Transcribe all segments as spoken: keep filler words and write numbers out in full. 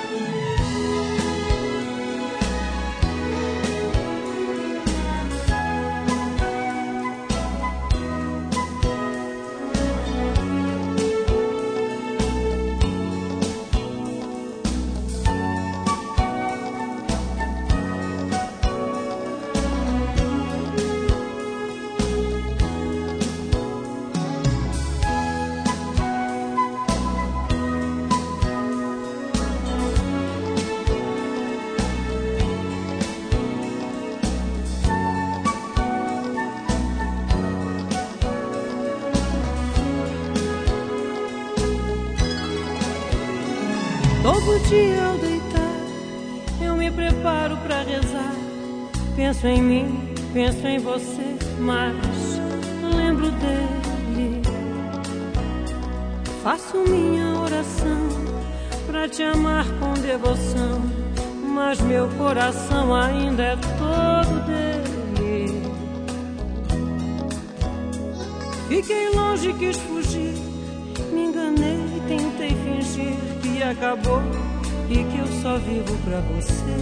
Todo dia ao deitar, eu me preparo pra rezar. Penso em mim, penso em você, mas lembro dele. Faço minha oração pra te amar com devoção, mas meu coração ainda é todo dele. Fiquei longe, quis fugir, me enganei, tentei fingir que acabou e que eu só vivo pra você.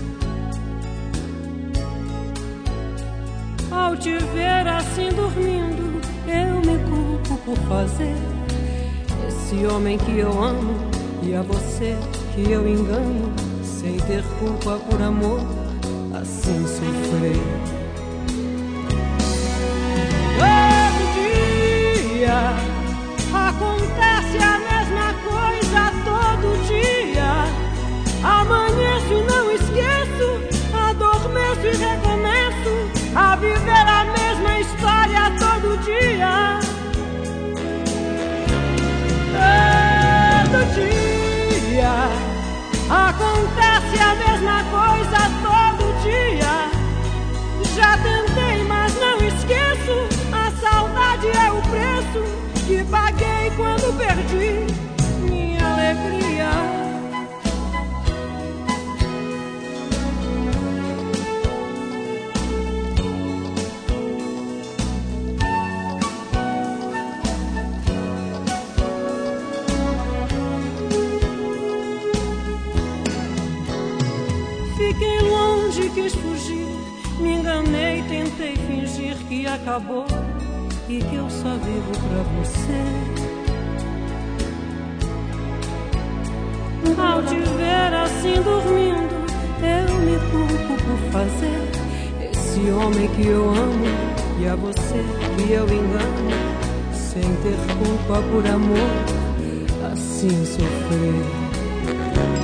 Ao te ver assim dormindo, eu me culpo por fazer esse homem que eu amo e a você que eu engano, sem ter culpa por amor, assim sofrer. Todo dia acontece a mesma coisa, todo dia amanheço e não esqueço, adormeço e recomeço a viver a mesma história todo dia. Todo dia acontece a mesma coisa todo dia. Já tentei, mas não esqueço, a saudade é o preço que paguei quando perdi minha alegria. Fiquei longe, quis fugir, me enganei, tentei fingir que acabou e que eu só vivo pra você. Ao te ver assim dormindo, eu me culpo por fazer esse homem que eu amo e a você que eu engano, sem ter culpa por amor, assim sofrer.